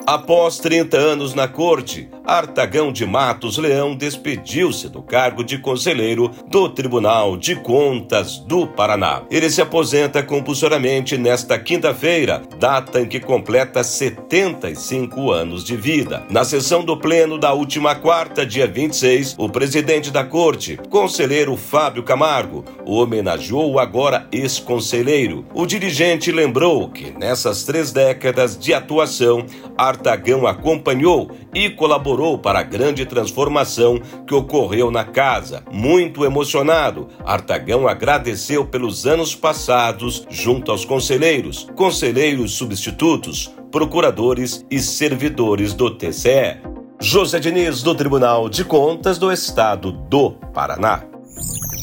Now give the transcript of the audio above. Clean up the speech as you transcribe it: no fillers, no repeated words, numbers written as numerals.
Após 30 anos na corte, Artagão de Matos Leão despediu-se do cargo de conselheiro do Tribunal de Contas do Paraná. Ele se aposenta compulsoriamente nesta quinta-feira, data em que completa 75 anos de vida. Na sessão do Pleno da última quarta, dia 26, o presidente da corte, conselheiro Fábio Camargo, o homenageou o agora ex-conselheiro. O dirigente lembrou que nessas 3 décadas de atuação, Artagão acompanhou e colaborou para a grande transformação que ocorreu na casa. Muito emocionado, Artagão agradeceu pelos anos passados junto aos conselheiros substitutos, procuradores e servidores do TCE. José Diniz, do Tribunal de Contas do Estado do Paraná.